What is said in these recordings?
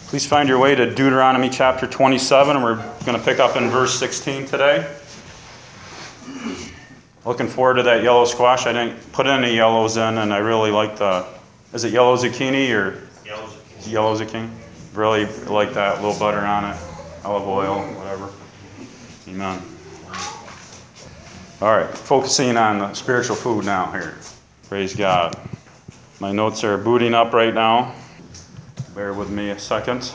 Please find your way to Deuteronomy chapter 27, and we're going to pick up in verse 16 today. Looking forward to that yellow squash. I didn't put any yellows in, and I really like is it yellow zucchini or? Yellow zucchini. Yellow zucchini. Really like that. A little butter on it, olive oil, whatever. Amen. All right, focusing on the spiritual food now here. Praise God. My notes are booting up right now. Bear with me a second.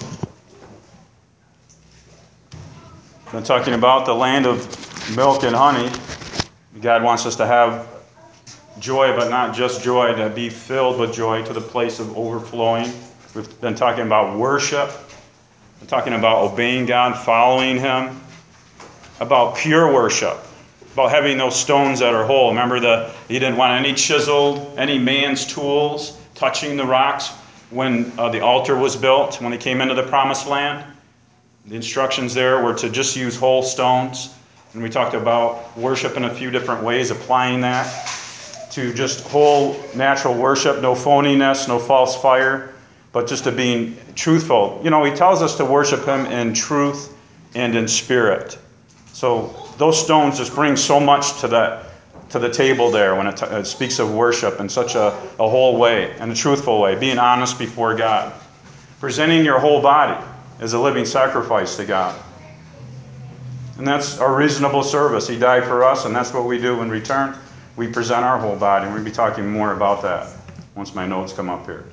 Been talking about the land of milk and honey. God wants us to have joy, but not just joy, to be filled with joy to the place of overflowing. We've been talking about worship. We're talking about obeying God, following Him, about pure worship, about having those stones that are whole. Remember, He didn't want any chiseled, any man's tools touching the rocks when the altar was built, when He came into the promised land. The instructions there were to just use whole stones. And we talked about worship in a few different ways, applying that to just whole natural worship, no phoniness, no false fire, but just to being truthful. You know, He tells us to worship Him in truth and in spirit. So those stones just bring so much to the table there when it speaks of worship in such a whole way, and a truthful way, being honest before God. Presenting your whole body as a living sacrifice to God. And that's our reasonable service. He died for us, and that's what we do in return. We present our whole body, and we'll be talking more about that once my notes come up here.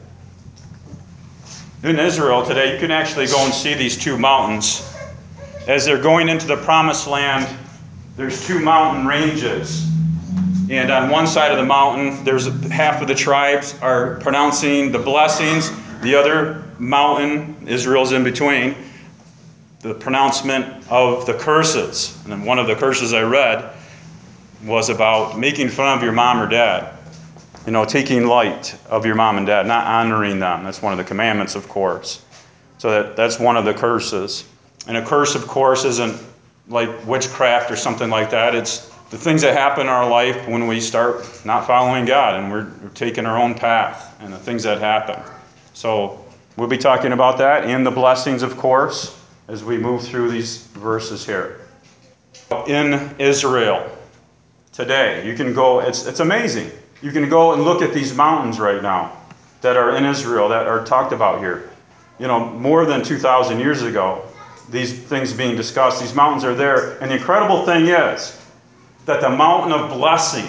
In Israel today, you can actually go and see these two mountains. As they're going into the promised land, there's two mountain ranges. And on one side of the mountain, there's half of the tribes are pronouncing the blessings. The other mountain, Israel's in between, the pronouncement of the curses. And then one of the curses I read was about making fun of your mom or dad. You know, taking light of your mom and dad, not honoring them. That's one of the commandments, of course. So that's one of the curses. And a curse, of course, isn't like witchcraft or something like that. It's the things that happen in our life when we start not following God and we're taking our own path and the things that happen. So we'll be talking about that and the blessings, of course, as we move through these verses here. In Israel today, you can go, it's amazing. You can go and look at these mountains right now that are in Israel, that are talked about here. You know, more than 2,000 years ago, these things being discussed, these mountains are there. And the incredible thing is that the mountain of blessing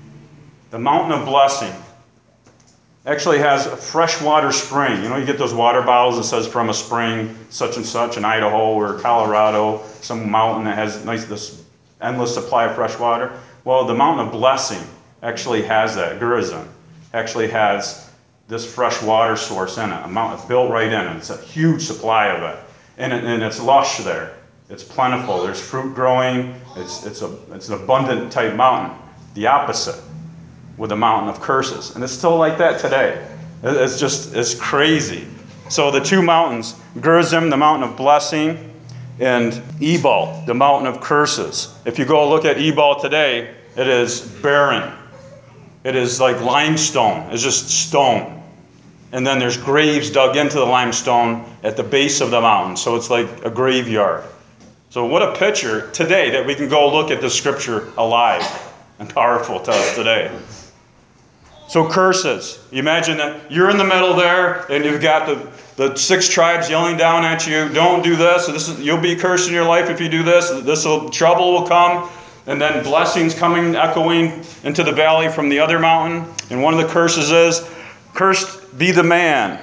actually has a freshwater spring. You know, you get those water bottles that says from a spring such and such in Idaho or Colorado, some mountain that has this endless supply of fresh water. Well, the mountain of blessing actually has that. Gerizim actually has this fresh water source in it. A mountain built right in it. It's a huge supply of it. And it's lush there. It's plentiful. There's fruit growing. It's an abundant type mountain. The opposite with the mountain of curses. And it's still like that today. It's crazy. So the two mountains, Gerizim, the mountain of blessing, and Ebal, the mountain of curses. If you go look at Ebal today, it is barren. It is like limestone. It's just stone. And then there's graves dug into the limestone at the base of the mountain. So it's like a graveyard. So what a picture today that we can go look at the scripture alive and powerful to us today. So curses. You imagine that you're in the middle there and you've got the 6 tribes yelling down at you, don't do this. You'll be cursed in your life if you do this. Trouble will come. And then blessings coming, echoing into the valley from the other mountain. And one of the curses is, cursed be the man.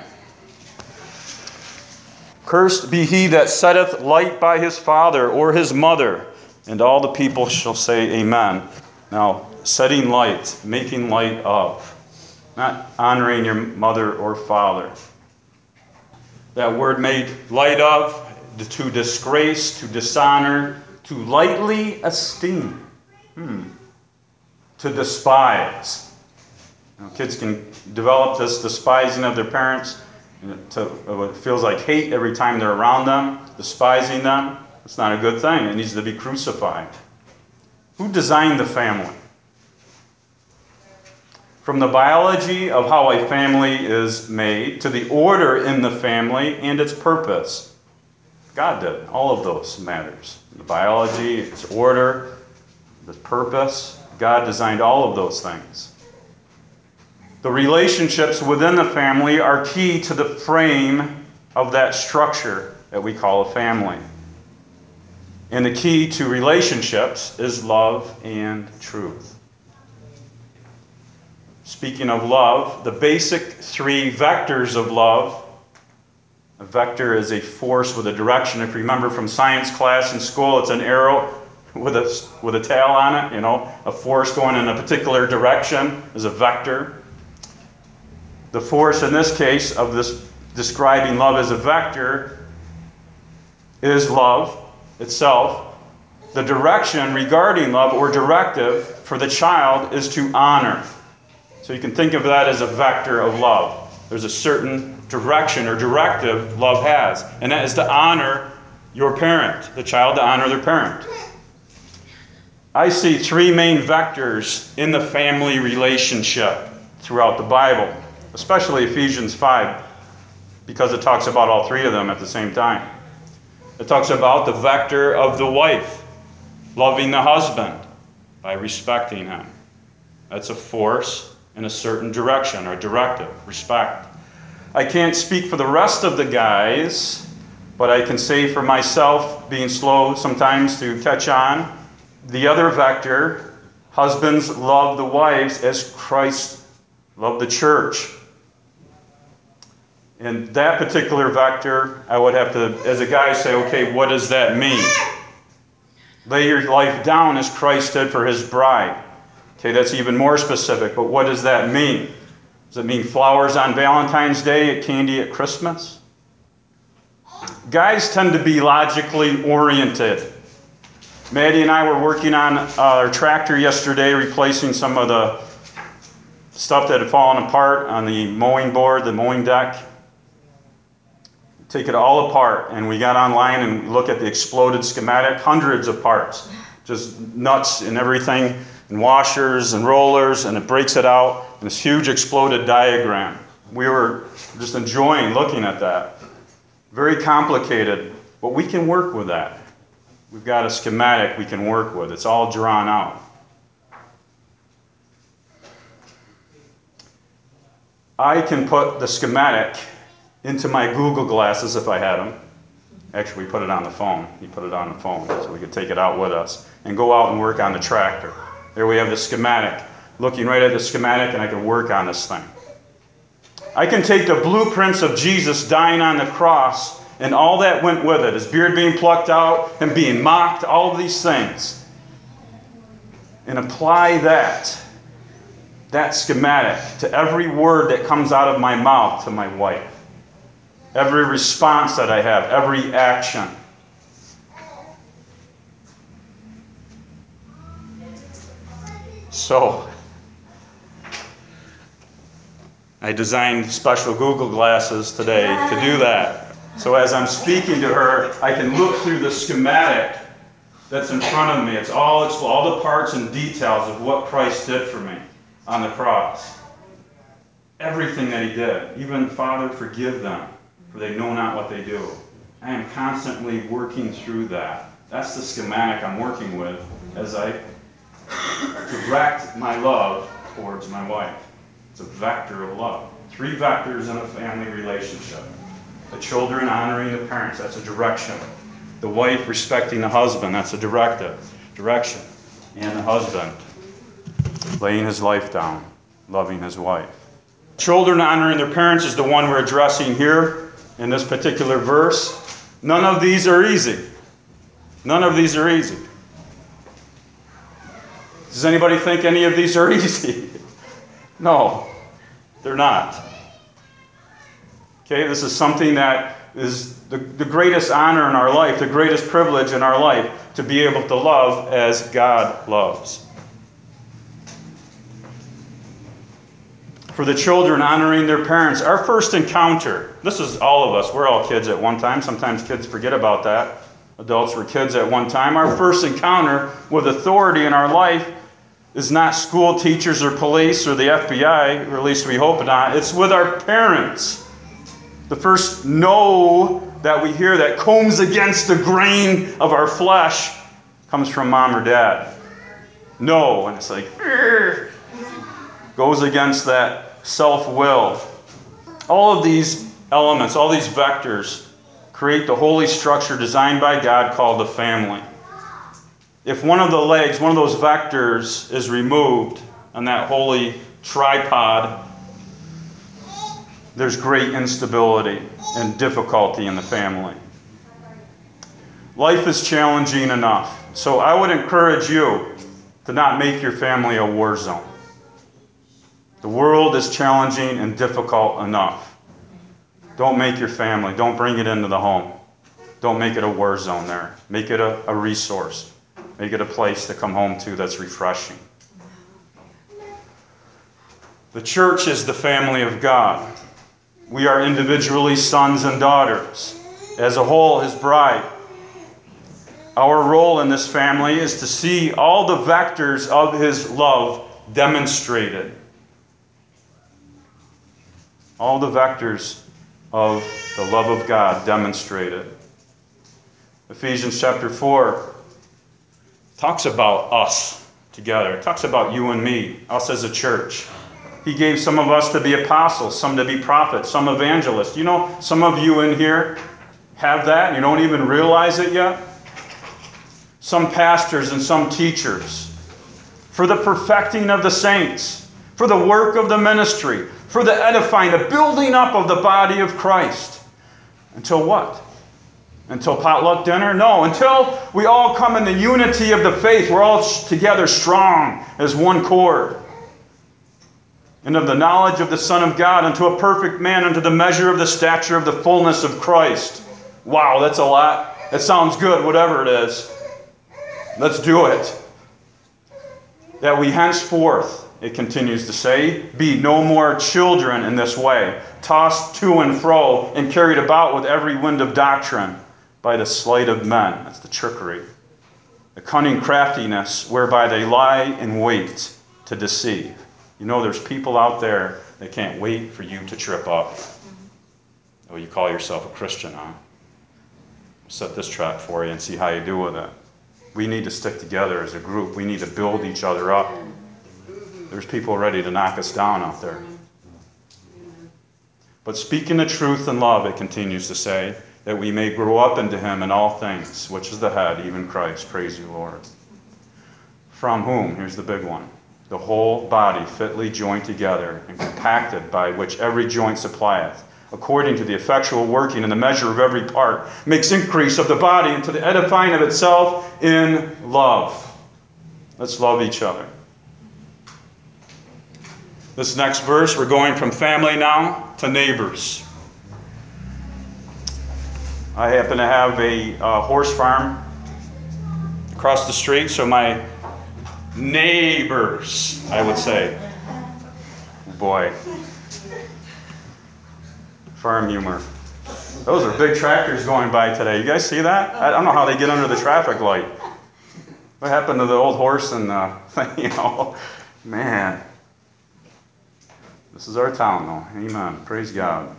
Cursed be he that setteth light by his father or his mother. And all the people shall say amen. Now, setting light, making light of. Not honoring your mother or father. That word made light of, to disgrace, to dishonor, to lightly esteem. To despise. Now, kids can develop this despising of their parents. It feels like hate every time they're around them, despising them. It's not a good thing. It needs to be crucified. Who designed the family? From the biology of how a family is made to the order in the family and its purpose. God did. All of those matters. The biology, its order, the purpose. God designed all of those things. The relationships within the family are key to the frame of that structure that we call a family. And the key to relationships is love and truth. Speaking of love, the basic three vectors of love. A vector is a force with a direction. If you remember from science class in school, it's an arrow with a tail on it. You know, a force going in a particular direction is a vector. The force in this case of this describing love as a vector is love itself. The direction regarding love or directive for the child is to honor. So you can think of that as a vector of love. There's a certain direction or directive love has, and that is to honor your parent, the child to honor their parent. I see three main vectors in the family relationship throughout the Bible, especially Ephesians 5, because it talks about all three of them at the same time. It talks about the vector of the wife, loving the husband by respecting him. That's a force in a certain direction or directive, respect. I can't speak for the rest of the guys, but I can say for myself, being slow sometimes to catch on, the other vector, husbands love the wives as Christ loved the church. In that particular vector, I would have to, as a guy, say, okay, what does that mean? Lay your life down as Christ did for his bride. Okay, that's even more specific, but what does that mean? Does it mean flowers on Valentine's Day, candy at Christmas? Guys tend to be logically oriented. Maddie and I were working on our tractor yesterday, replacing some of the stuff that had fallen apart on the mowing board, the mowing deck. Take it all apart, and we got online and looked at the exploded schematic, hundreds of parts, just nuts and everything, and washers and rollers, and it breaks it out in this huge exploded diagram. We were just enjoying looking at that. Very complicated, but we can work with that. We've got a schematic we can work with. It's all drawn out. I can put the schematic into my Google glasses if I had them. Actually, we put it on the phone. He put it on the phone so we could take it out with us and go out and work on the tractor. There we have the schematic. Looking right at the schematic, and I can work on this thing. I can take the blueprints of Jesus dying on the cross and all that went with it, his beard being plucked out and being mocked, all of these things, and apply that schematic to every word that comes out of my mouth to my wife. Every response that I have, every action. So, I designed special Google glasses today to do that. So as I'm speaking to her, I can look through the schematic that's in front of me. It's all the parts and details of what Christ did for me on the cross. Everything that he did. Even, Father, forgive them, for they know not what they do. I am constantly working through that. That's the schematic I'm working with as I direct my love towards my wife. It's a vector of love. Three vectors in a family relationship. The children honoring the parents, that's a direction. The wife respecting the husband, that's a direction. And the husband laying his life down, loving his wife. Children honoring their parents is the one we're addressing here in this particular verse. None of these are easy. None of these are easy. Does anybody think any of these are easy? No, they're not. Okay, this is something that is the greatest honor in our life, the greatest privilege in our life, to be able to love as God loves. For the children honoring their parents, our first encounter, this is all of us, we're all kids at one time. Sometimes kids forget about that. Adults were kids at one time. Our first encounter with authority in our life is not school teachers or police or the FBI, or at least we hope not. It's with our parents. The first no that we hear that combs against the grain of our flesh comes from mom or dad. No, and it's like, goes against that self-will. All of these elements, all these vectors, create the holy structure designed by God called the family. If one of the legs, one of those vectors is removed on that holy tripod, there's great instability and difficulty in the family. Life is challenging enough. So I would encourage you to not make your family a war zone. The world is challenging and difficult enough. Don't make your family, don't bring it into the home. Don't make it a war zone there. Make it a resource. Make it a place to come home to that's refreshing. The church is the family of God. We are individually sons and daughters. As a whole, his bride. Our role in this family is to see all the vectors of his love demonstrated. All the vectors of the love of God demonstrated. Ephesians chapter 4 talks about us together. It talks about you and me, us as a church. He gave some of us to be apostles, some to be prophets, some evangelists. You know, some of you in here have that and you don't even realize it yet. Some pastors and some teachers. For the perfecting of the saints, for the work of the ministry, for the edifying, the building up of the body of Christ. Until what? Until potluck dinner? No, until we all come in the unity of the faith. We're all together strong as one cord. And of the knowledge of the Son of God, unto a perfect man, unto the measure of the stature of the fullness of Christ. Wow, that's a lot. It sounds good, whatever it is. Let's do it. That we henceforth, it continues to say, be no more children in this way, tossed to and fro and carried about with every wind of doctrine by the sleight of men. That's the trickery. The cunning craftiness whereby they lie in wait to deceive. You know, there's people out there that can't wait for you to trip up. Oh, you call yourself a Christian, huh? Set this trap for you and see how you do with it. We need to stick together as a group. We need to build each other up. There's people ready to knock us down out there. But speaking the truth in love, it continues to say, that we may grow up into him in all things, which is the head, even Christ. Praise you, Lord. From whom, here's the big one, the whole body fitly joined together and compacted by which every joint supplieth, according to the effectual working in the measure of every part, makes increase of the body into the edifying of itself in love. Let's love each other. This next verse, we're going from family now to neighbors. I happen to have a horse farm across the street, so my neighbors, I would say. Boy. Farm humor. Those are big tractors going by today. You guys see that? I don't know how they get under the traffic light. What happened to the old horse and you know, man. This is our town, though. Amen. Praise God.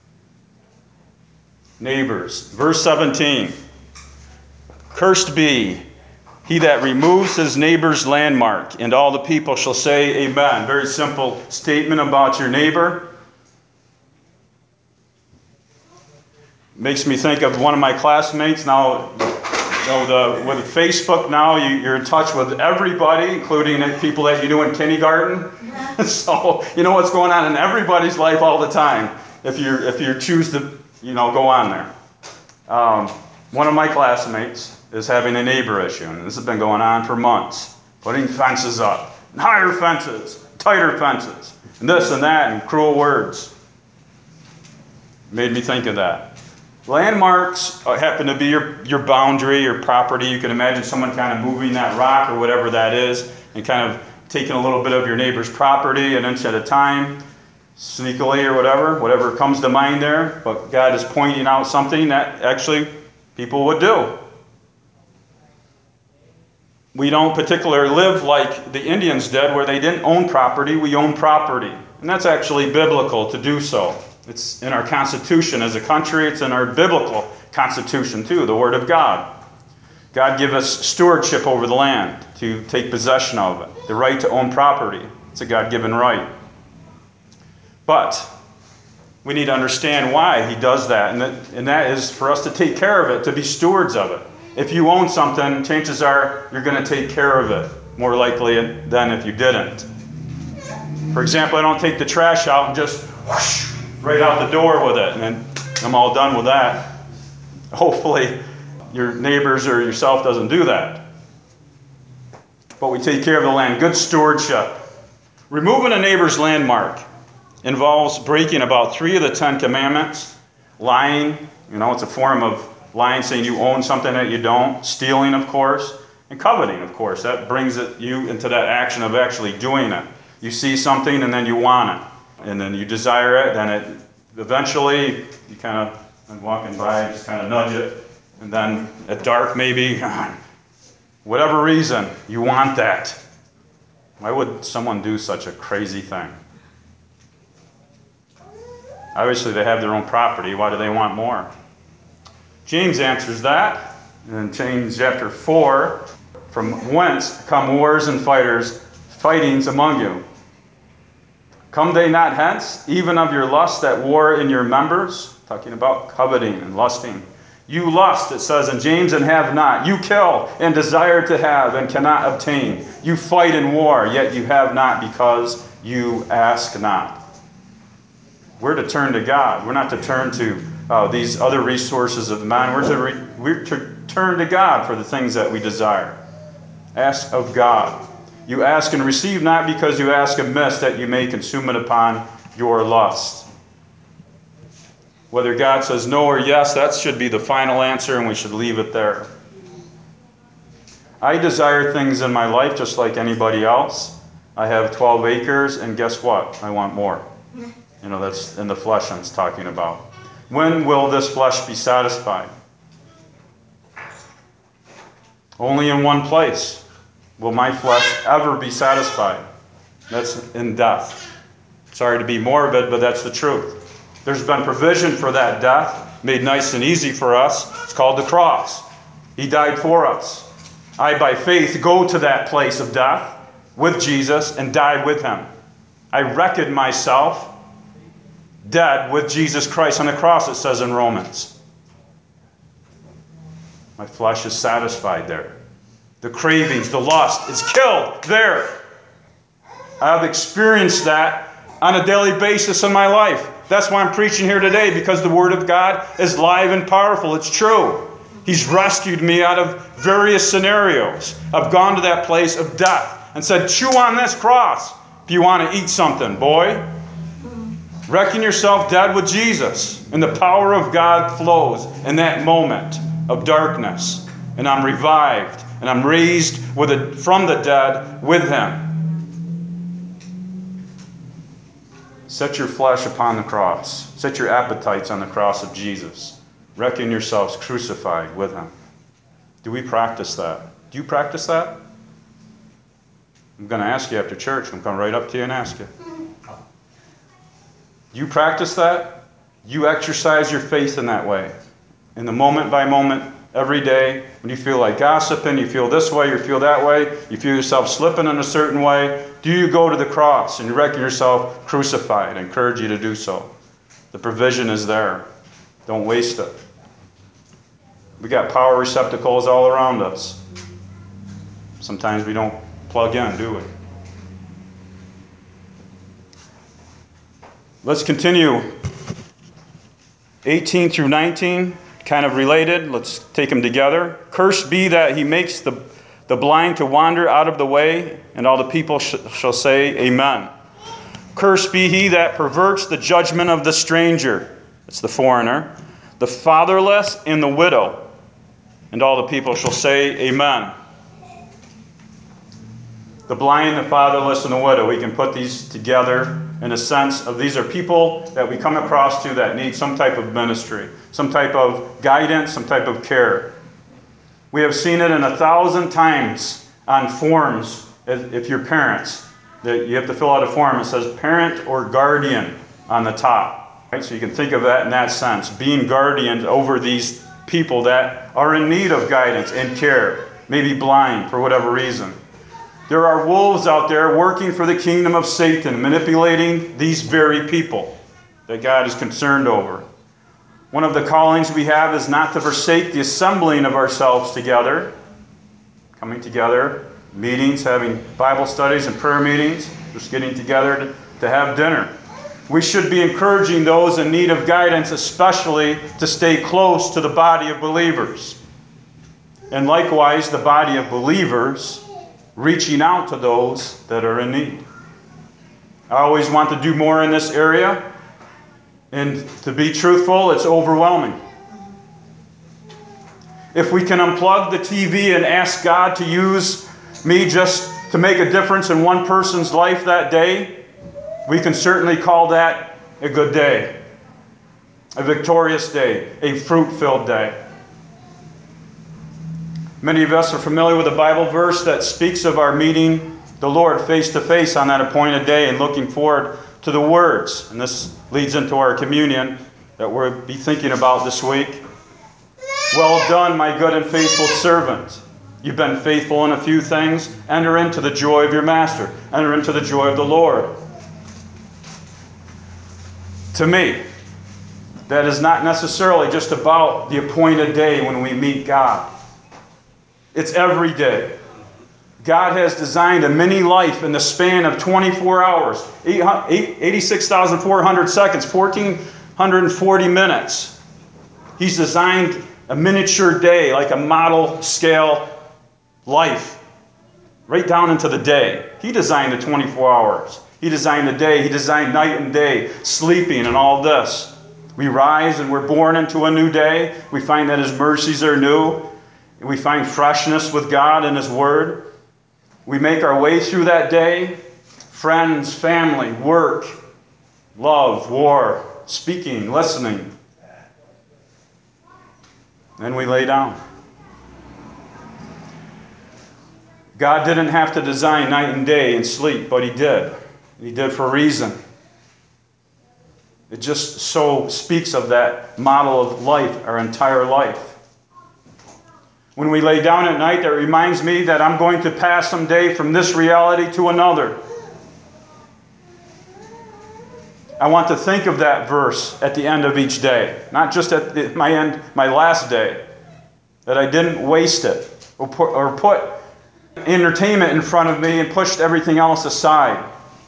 Neighbors. Verse 17. Cursed be he that removes his neighbor's landmark, and all the people shall say amen. Very simple statement about your neighbor. Makes me think of one of my classmates. Now, with Facebook now, you're in touch with everybody, including people that you knew in kindergarten. So you know what's going on in everybody's life all the time if you choose to go on there. One of my classmates is having a neighbor issue, and this has been going on for months. Putting fences up, and higher fences, tighter fences, and this and that, and cruel words. Made me think of that. Landmarks happen to be your boundary, your property. You can imagine someone kind of moving that rock or whatever that is and kind of taking a little bit of your neighbor's property an inch at a time, sneakily or whatever comes to mind there. But God is pointing out something that actually people would do. We don't particularly live like the Indians did, where they didn't own property. We own property. And that's actually biblical to do so. It's in our Constitution as a country. It's in our biblical Constitution, too, the Word of God. God give us stewardship over the land, to take possession of it, the right to own property. It's a God-given right. But we need to understand why he does that, and that is for us to take care of it, to be stewards of it. If you own something, chances are you're going to take care of it more likely than if you didn't. For example, I don't take the trash out and just whoosh, right out the door with it, and then I'm all done with that. Hopefully your neighbors or yourself doesn't do that. But we take care of the land. Good stewardship. Removing a neighbor's landmark involves breaking about 3 of the 10 commandments. Lying, it's a form of lying, saying you own something that you don't. Stealing, of course. And coveting, of course. That brings you into that action of actually doing it. You see something and then you want it. And then you desire it, then it eventually, you kind of, I'm walking by, just kind of nudge it. And then at dark, maybe, whatever reason, you want that. Why would someone do such a crazy thing? Obviously, they have their own property. Why do they want more? James answers that in James chapter 4. From whence come wars and fightings among you? Come they not hence, even of your lust that war in your members? Talking about coveting and lusting. You lust, it says in James, and have not. You kill and desire to have and cannot obtain. You fight in war, yet you have not because you ask not. We're to turn to God. We're not to turn to these other resources of man. We're to turn to God for the things that we desire. Ask of God. You ask and receive not because you ask amiss, that you may consume it upon your lust. Whether God says no or yes, that should be the final answer, and we should leave it there. I desire things in my life just like anybody else. I have 12 acres, and guess what? I want more. That's in the flesh I'm talking about. When will this flesh be satisfied? Only in one place will my flesh ever be satisfied. That's in death. Sorry to be morbid, but that's the truth. There's been provision for that death, made nice and easy for us. It's called the cross. He died for us. I, by faith, go to that place of death with Jesus and die with him. I reckon myself dead with Jesus Christ on the cross, it says in Romans. My flesh is satisfied there. The cravings, the lust is killed there. I've experienced that on a daily basis in my life. That's why I'm preaching here today, because the Word of God is live and powerful. It's true. He's rescued me out of various scenarios. I've gone to that place of death and said, chew on this cross if you want to eat something, boy. Reckon yourself dead with Jesus, and the power of God flows in that moment of darkness. And I'm revived, and I'm raised from the dead with him. Set your flesh upon the cross. Set your appetites on the cross of Jesus. Reckon yourselves crucified with him. Do we practice that? Do you practice that? I'm going to ask you after church. I'm going to come right up to you and ask you. Do you practice that? You exercise your faith in that way. In the moment by moment, every day, when you feel like gossiping, you feel this way, you feel that way, you feel yourself slipping in a certain way, do you go to the cross and you reckon yourself crucified? I encourage you to do so. The provision is there. Don't waste it. We got power receptacles all around us. Sometimes we don't plug in, do we? Let's continue. 18 through 19, kind of related. Let's take them together. Cursed be that he makes the blind to wander out of the way, and all the people shall say, Amen. Cursed be he that perverts the judgment of the stranger. That's the foreigner. The fatherless and the widow. And all the people shall say, Amen. The blind, the fatherless, and the widow. We can put these together in a sense of these are people that we come across to that need some type of ministry, some type of guidance, some type of care. We have seen it in 1,000 times on forms, if you're parents, that you have to fill out a form. It says parent or guardian on the top. Right? So you can think of that in that sense, being guardians over these people that are in need of guidance and care, maybe blind for whatever reason. There are wolves out there working for the kingdom of Satan, manipulating these very people that God is concerned over. One of the callings we have is not to forsake the assembling of ourselves together, coming together, meetings, having Bible studies and prayer meetings, just getting together to have dinner. We should be encouraging those in need of guidance, especially to stay close to the body of believers. And likewise, the body of believers reaching out to those that are in need. I always want to do more in this area, and to be truthful, it's overwhelming. If we can unplug the TV and ask God to use me just to make a difference in one person's life that day, we can certainly call that a good day, a victorious day, a fruit-filled day. Many of us are familiar with a Bible verse that speaks of our meeting the Lord face to face on that appointed day and looking forward to the words. And this leads into our communion that we'll be thinking about this week. Well done, my good and faithful servant. You've been faithful in a few things. Enter into the joy of your master. Enter into the joy of the Lord. To me, that is not necessarily just about the appointed day when we meet God. It's every day. God has designed a mini life in the span of 24 hours, 86,400 seconds, 1,440 minutes. He's designed a miniature day, like a model scale life, right down into the day. He designed the 24 hours. He designed the day. He designed night and day, sleeping and all this. We rise and we're born into a new day. We find that His mercies are new. We find freshness with God and His Word. We make our way through that day. Friends, family, work, love, war, speaking, listening. Then we lay down. God didn't have to design night and day and sleep, but He did. He did for a reason. It just so speaks of that model of life, our entire life. When we lay down at night, that reminds me that I'm going to pass someday from this reality to another. I want to think of that verse at the end of each day, not just at my end, my last day, that I didn't waste it or put entertainment in front of me and pushed everything else aside.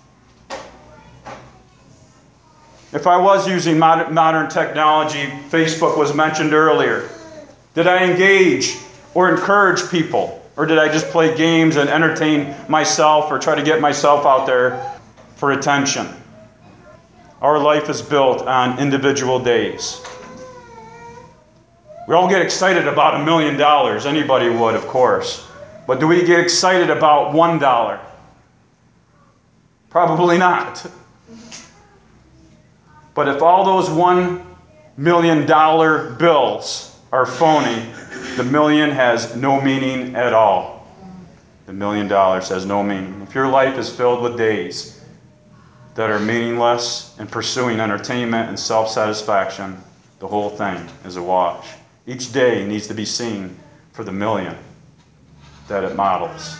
If I was using modern technology, Facebook was mentioned earlier, did I engage or encourage people? Or did I just play games and entertain myself or try to get myself out there for attention? Our life is built on individual days. We all get excited about $1 million. Anybody would, of course. But do we get excited about $1? Probably not. But if all those $1 million bills are phony, the million has no meaning at all. The $1 million has no meaning. If your life is filled with days that are meaningless and pursuing entertainment and self-satisfaction, the whole thing is a wash. Each day needs to be seen for the million that it models.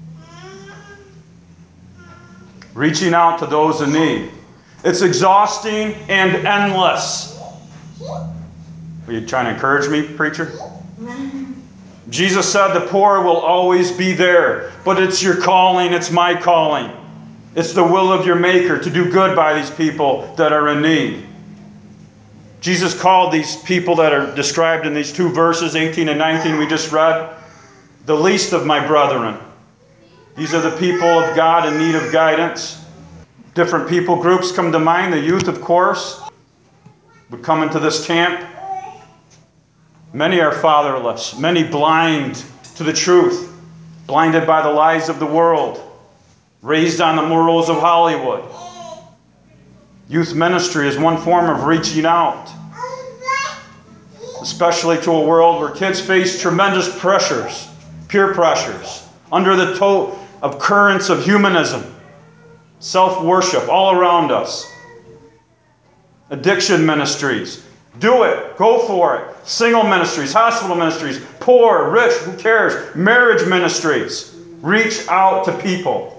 Reaching out to those in need. It's exhausting and endless. Are you trying to encourage me, preacher? Jesus said the poor will always be there, but it's your calling, it's my calling. It's the will of your Maker to do good by these people that are in need. Jesus called these people that are described in these two verses, 18 and 19 we just read, the least of my brethren. These are the people of God in need of guidance. Different people groups come to mind. The youth, of course, would come into this camp. Many are fatherless, many blind to the truth, blinded by the lies of the world, raised on the morals of Hollywood. Youth ministry is one form of reaching out, especially to a world where kids face tremendous pressures, peer pressures, under the toe of currents of humanism, self-worship all around us. Addiction ministries. Do it. Go for it. Single ministries, hospital ministries, poor, rich, who cares? Marriage ministries. Reach out to people.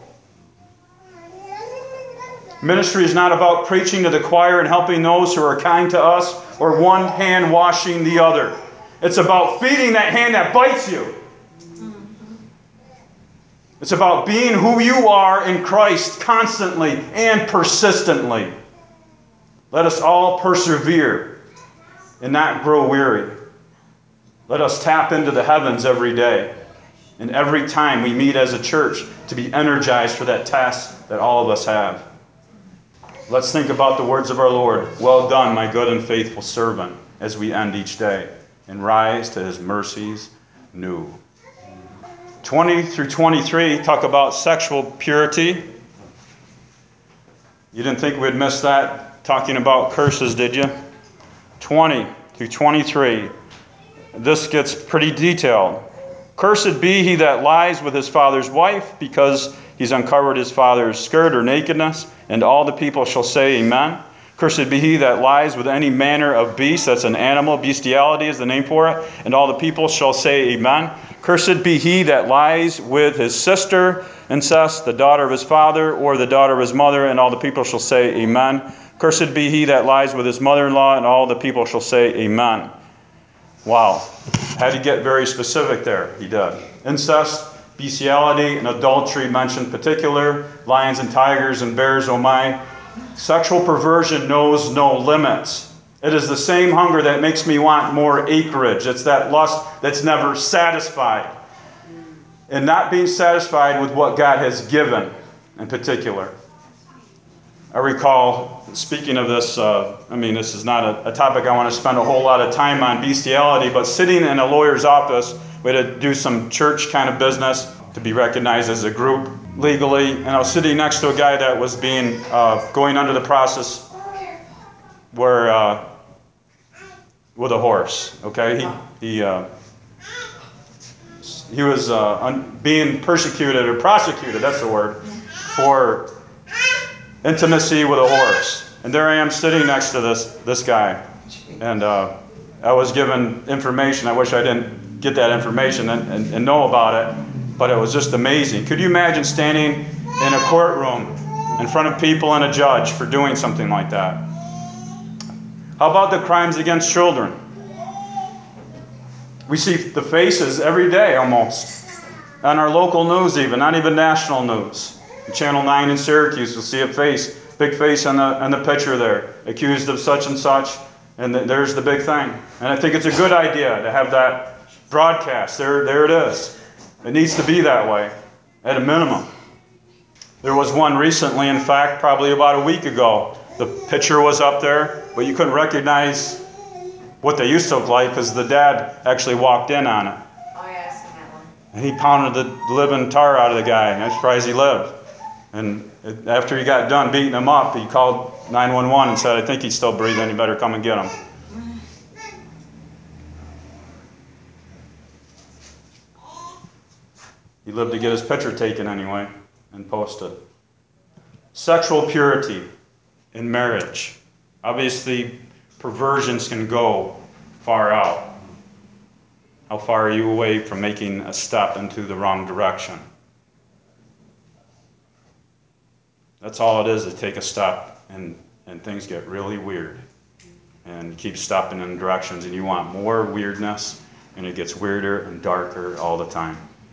Ministry is not about preaching to the choir and helping those who are kind to us or one hand washing the other. It's about feeding that hand that bites you. It's about being who you are in Christ constantly and persistently. Let us all persevere and not grow weary. Let us tap into the heavens every day and every time we meet as a church to be energized for that task that all of us have. Let's think about the words of our Lord. Well done, my good and faithful servant, as we end each day and rise to his mercies new. 20 through 23 talk about sexual purity. You didn't think we'd miss that talking about curses, did you? 20 through 23. This gets pretty detailed. Cursed be he that lies with his father's wife, because he's uncovered his father's skirt or nakedness, and all the people shall say amen. Cursed be he that lies with any manner of beast, that's an animal, bestiality is the name for it, and all the people shall say amen. Cursed be he that lies with his sister, incest, the daughter of his father, or the daughter of his mother, and all the people shall say amen. Cursed be he that lies with his mother-in-law, and all the people shall say amen. Wow. Had to get very specific there. He did. Incest, bestiality, and adultery mentioned particular. Lions and tigers and bears, oh my. Sexual perversion knows no limits. It is the same hunger that makes me want more acreage. It's that lust that's never satisfied. And not being satisfied with what God has given in particular. I recall, speaking of this, this is not a topic I want to spend a whole lot of time on, bestiality, but sitting in a lawyer's office, we had to do some church kind of business to be recognized as a group legally, and I was sitting next to a guy that was going under the process where, with a horse, okay? He was being persecuted or prosecuted, that's the word, for intimacy with a horse. And there I am sitting next to this guy. And I was given information. I wish I didn't get that information and know about it. But it was just amazing. Could you imagine standing in a courtroom in front of people and a judge for doing something like that? How about the crimes against children? We see the faces every day almost. On our local news even, not even national news. Channel 9 in Syracuse, you'll see a face, big face on the picture there, accused of such and such, and there's the big thing. And I think it's a good idea to have that broadcast. There it is. It needs to be that way, at a minimum. There was one recently, in fact, probably about a week ago. The picture was up there, but you couldn't recognize what they used to look like because the dad actually walked in on it. Oh yeah, I've seen that one. And he pounded the living tar out of the guy, and I'm surprised he lived. And after he got done beating him up, he called 911 and said, I think he's still breathing, you better come and get him. He lived to get his picture taken anyway and posted. Sexual purity in marriage. Obviously, perversions can go far out. How far are you away from making a step into the wrong direction? That's all it is to take a step, and things get really weird. And you keep stepping in directions, and you want more weirdness, and it gets weirder and darker all the time.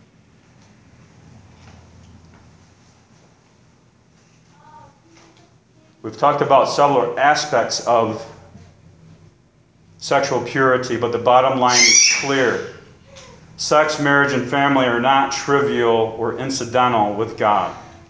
We've talked about several aspects of sexual purity, but the bottom line is clear. Sex, marriage, and family are not trivial or incidental with God.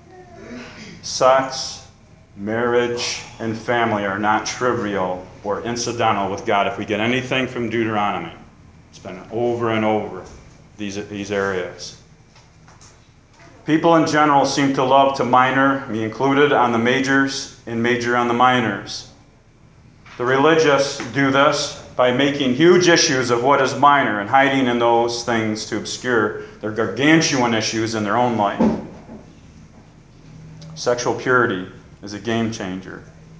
Sex, marriage, and family are not trivial or incidental with God. If we get anything from Deuteronomy, it's been over and over these areas. People in general seem to love to minor, me included, on the majors and major on the minors. The religious do this, by making huge issues of what is minor and hiding in those things to obscure their gargantuan issues in their own life. Sexual purity is a game changer.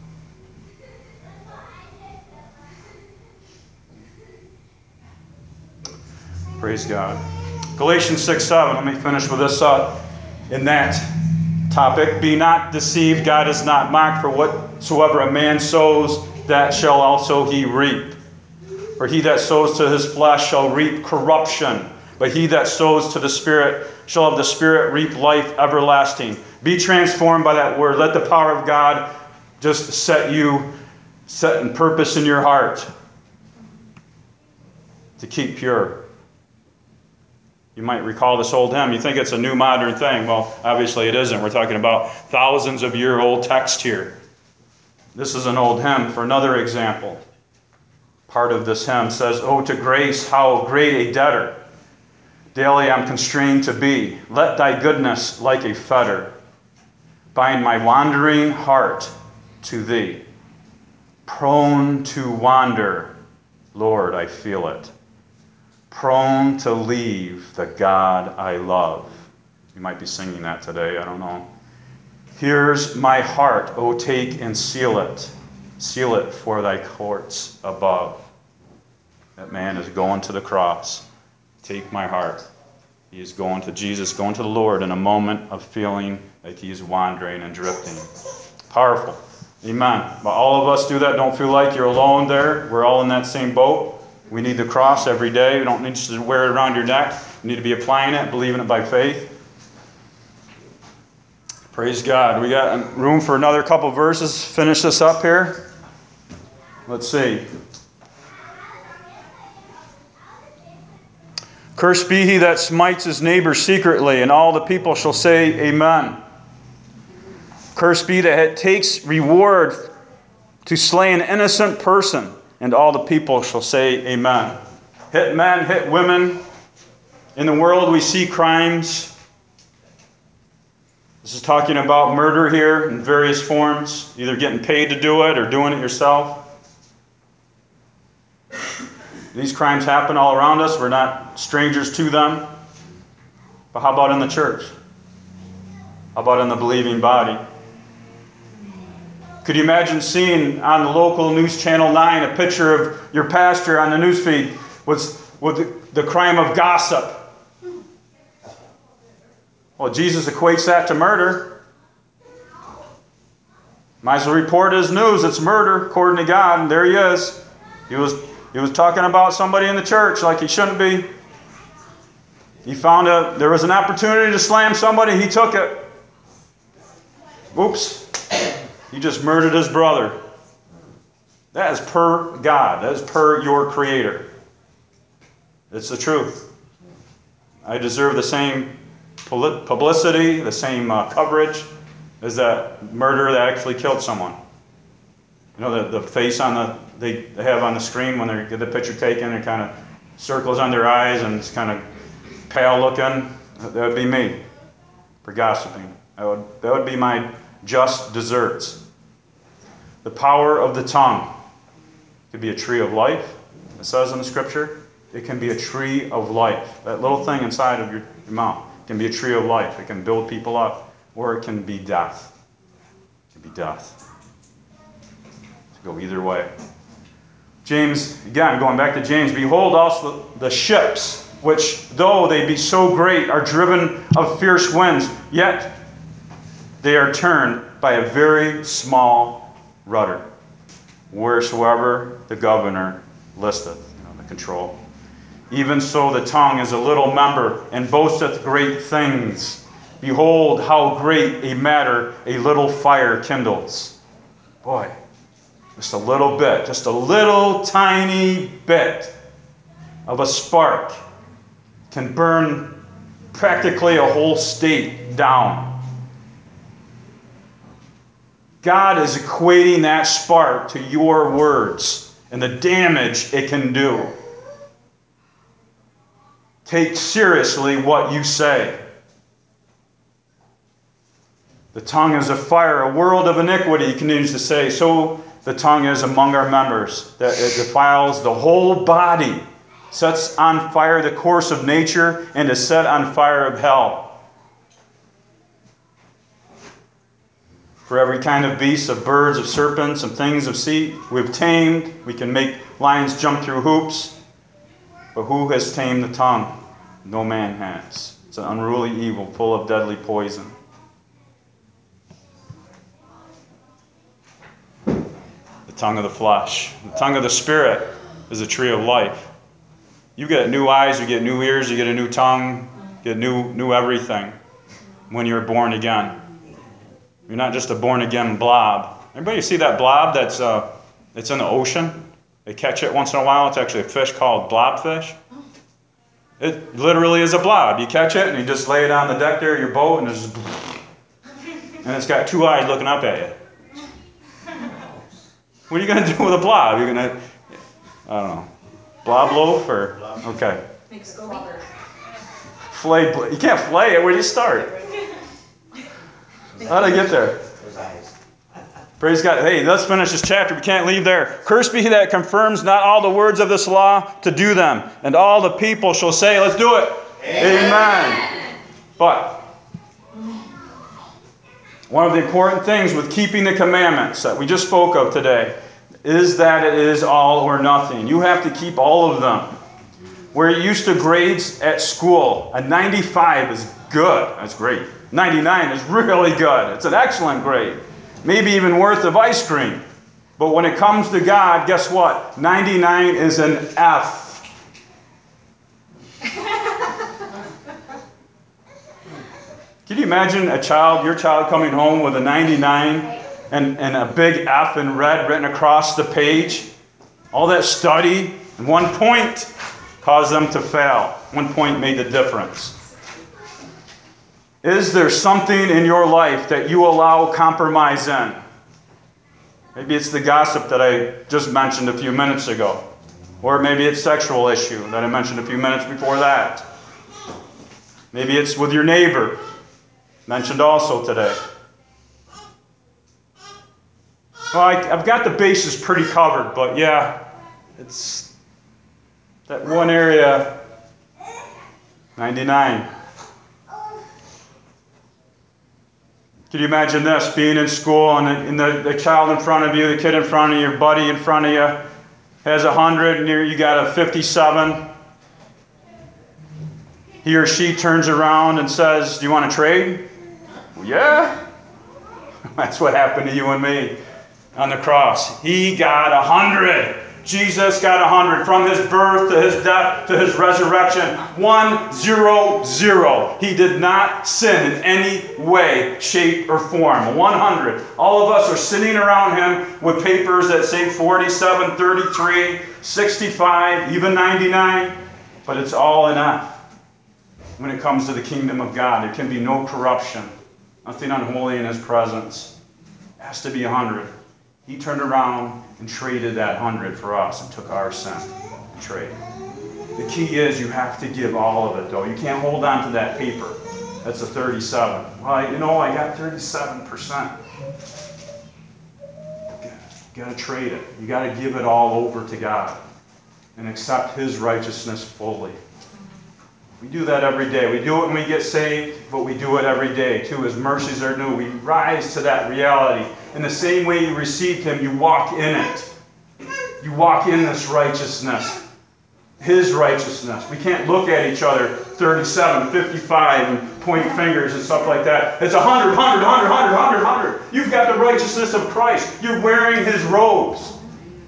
Praise God. Galatians 6:7. Let me finish with this thought in that topic. Be not deceived, God is not mocked, for whatsoever a man sows, that shall also he reap. For he that sows to his flesh shall reap corruption, but he that sows to the Spirit shall of the Spirit reap life everlasting. Be transformed by that word. Let the power of God just set in purpose in your heart to keep pure. You might recall this old hymn. You think it's a new modern thing. Well, obviously it isn't. We're talking about thousands of year old text here. This is an old hymn for another example. Part of this hymn says, "Oh, to grace, how great a debtor daily I'm constrained to be. Let thy goodness like a fetter bind my wandering heart to thee. Prone to wander, Lord, I feel it. Prone to leave the God I love." You might be singing that today, I don't know. "Here's my heart, O take and seal it. Seal it for thy courts above." That man is going to the cross. Take my heart. He is going to Jesus, going to the Lord in a moment of feeling like he is wandering and drifting. Powerful. Amen. But all of us do that. Don't feel like you're alone there. We're all in that same boat. We need the cross every day. You don't need to wear it around your neck. You need to be applying it, believing it by faith. Praise God. We got room for another couple verses. Finish this up here. Let's see. "Cursed be he that smites his neighbor secretly, and all the people shall say, Amen. Cursed be that takes reward to slay an innocent person, and all the people shall say, Amen." Hit men, hit women. In the world we see crimes. This is talking about murder here in various forms, either getting paid to do it or doing it yourself. These crimes happen all around us. We're not strangers to them. But how about in the church? How about in the believing body? Could you imagine seeing on the local news channel 9 a picture of your pastor on the newsfeed with the crime of gossip? Well, Jesus equates that to murder. Might as well report it as news. It's murder, according to God. And there he is. He was talking about somebody in the church like he shouldn't be. He found there was an opportunity to slam somebody. He took it. Oops. He just murdered his brother. That is per God. That is per your Creator. It's the truth. I deserve the same publicity, the same coverage as that murderer that actually killed someone. You know, the face they have on the screen when they get the picture taken, it kind of circles on their eyes and it's kind of pale looking. That would be me for gossiping. That would be my just desserts. The power of the tongue could be a tree of life. It says in the scripture, it can be a tree of life. That little thing inside of your mouth can be a tree of life. It can build people up, or it can be death. It can be death. Go either way. James, again, going back to James, "Behold also the ships, which though they be so great, are driven of fierce winds, yet they are turned by a very small rudder, wheresoever the governor listeth." The control. "Even so the tongue is a little member, and boasteth great things. Behold, how great a matter a little fire kindles." Boy. Just a little bit, just a little tiny bit of a spark can burn practically a whole state down. God is equating that spark to your words and the damage it can do. Take seriously what you say. The tongue is a fire, a world of iniquity, he continues to say. So the tongue is among our members, that it defiles the whole body, sets on fire the course of nature, and is set on fire of hell. For every kind of beast, of birds, of serpents, of things of sea, we've tamed. We can make lions jump through hoops. But who has tamed the tongue? No man has. It's an unruly evil, full of deadly poison. The tongue of the flesh. The tongue of the Spirit is a tree of life. You get new eyes, you get new ears, you get a new tongue, you get new everything when you're born again. You're not just a born-again blob. Everybody see that blob that's in the ocean? They catch it once in a while. It's actually a fish called blobfish. It literally is a blob. You catch it and you just lay it on the deck there of your boat and it's got two eyes looking up at you. What are you going to do with a blob? You're going to, I don't know, blob loaf or, okay. You can't flay it. Where do you start? How did I get there? Praise God. Hey, let's finish this chapter. We can't leave there. Cursed be he that confirms not all the words of this law to do them. And all the people shall say, let's do it. Amen. But one of the important things with keeping the commandments that we just spoke of today is that it is all or nothing. You have to keep all of them. We're used to grades at school. A 95 is good. That's great. 99 is really good. It's an excellent grade. Maybe even worth of ice cream. But when it comes to God, guess what? 99 is an F. Can you imagine your child coming home with a 99 and a big F in red written across the page? All that study, and 1 point caused them to fail. 1 point made the difference. Is there something in your life that you allow compromise in? Maybe it's the gossip that I just mentioned a few minutes ago. Or maybe it's sexual issue that I mentioned a few minutes before that. Maybe it's with your neighbor, mentioned also today. Well, I've got the bases pretty covered, but yeah, it's that one area, 99. Can you imagine this, being in school and the child in front of you, the kid in front of you, your buddy in front of you has 100 and you got a 57. He or she turns around and says, do you want to trade? Well, yeah. That's what happened to you and me on the cross. He got 100. Jesus got 100 from his birth to his death to his resurrection. 100. He did not sin in any way, shape, or form. 100. All of us are sitting around him with papers that say 47, 33, 65, even 99. But it's all enough. When it comes to the kingdom of God, there can be no corruption. Nothing unholy in his presence. It has to be 100. He turned around and traded that 100 for us and took our sin and trade. The key is you have to give all of it, though. You can't hold on to that paper. That's a 37. Well, I got 37%. You got to trade it. You got to give it all over to God and accept his righteousness fully. We do that every day. We do it when we get saved, but we do it every day too. His mercies are new. We rise to that reality. In the same way you received him, you walk in it. You walk in this righteousness. His righteousness. We can't look at each other 37, 55 and point fingers and stuff like that. It's 100, 100, 100, 100, 100, 100. You've got the righteousness of Christ. You're wearing his robes.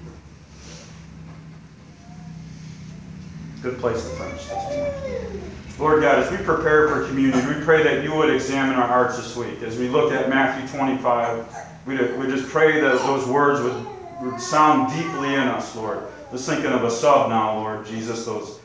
Good place to finish this morning. Lord God, as we prepare for communion, we pray that you would examine our hearts this week. As we look at Matthew 25, we just pray that those words would sound deeply in us, Lord. Just thinking of a sub now, Lord Jesus, those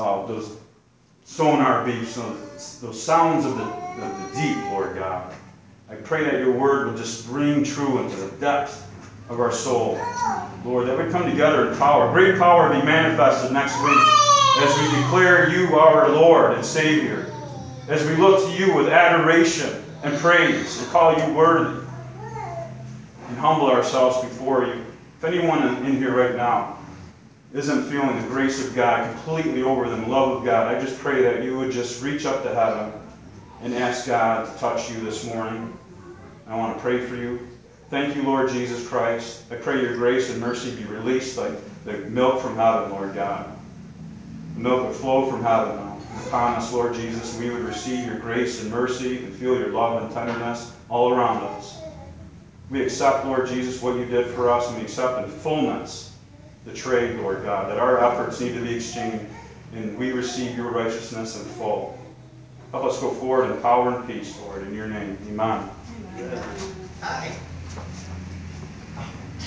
sonar beeps, those sounds of the deep, Lord God. I pray that your word would just ring true into the depth of our soul. Lord, that we come together in power. Great power be manifested next week as we declare you our Lord and Savior. As we look to you with adoration and praise and call you worthy and humble ourselves before you. If anyone in here right now isn't feeling the grace of God completely over them, love of God, I just pray that you would just reach up to heaven and ask God to touch you this morning. I want to pray for you. Thank you, Lord Jesus Christ. I pray your grace and mercy be released like the milk from heaven, Lord God. The milk would flow from heaven now upon us, Lord Jesus, and we would receive your grace and mercy and feel your love and tenderness all around us. We accept, Lord Jesus, what you did for us, and we accept in fullness the trade, Lord God, that our efforts need to be exchanged, and we receive your righteousness in full. Help us go forward in power and peace, Lord, in your name. Amen. Amen. Hi.